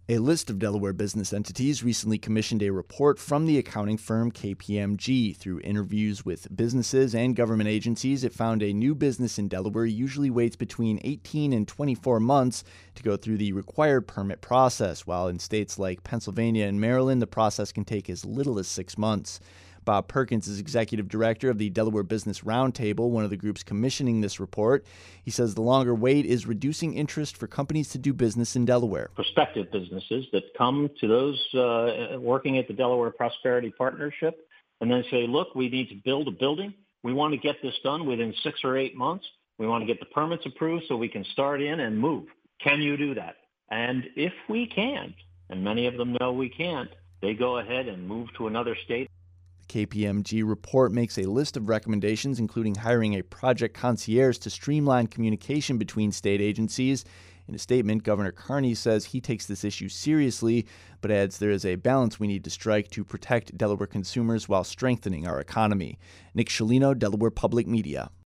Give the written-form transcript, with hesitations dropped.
A list of Delaware business entities recently commissioned a report from the accounting firm KPMG. Through interviews with businesses and government agencies, it found a new business in Delaware usually waits between 18 and 24 months to go through the required permit process, while in states like Pennsylvania and Maryland, the process can take as little as 6 months. Bob Perkins is executive director of the Delaware Business Roundtable, one of the groups commissioning this report. He says the longer wait is reducing interest for companies to do business in Delaware. Prospective businesses that come to those working at the Delaware Prosperity Partnership and then say, look, we need to build a building. We want to get this done within 6 or 8 months. We want to get the permits approved so we can start in and move. Can you do that? And if we can't, and many of them know we can't, they go ahead and move to another state. KPMG report makes a list of recommendations, including hiring a project concierge to streamline communication between state agencies. In a statement, Governor Carney says he takes this issue seriously, but adds there is a balance we need to strike to protect Delaware consumers while strengthening our economy. Nick Scialino, Delaware Public Media.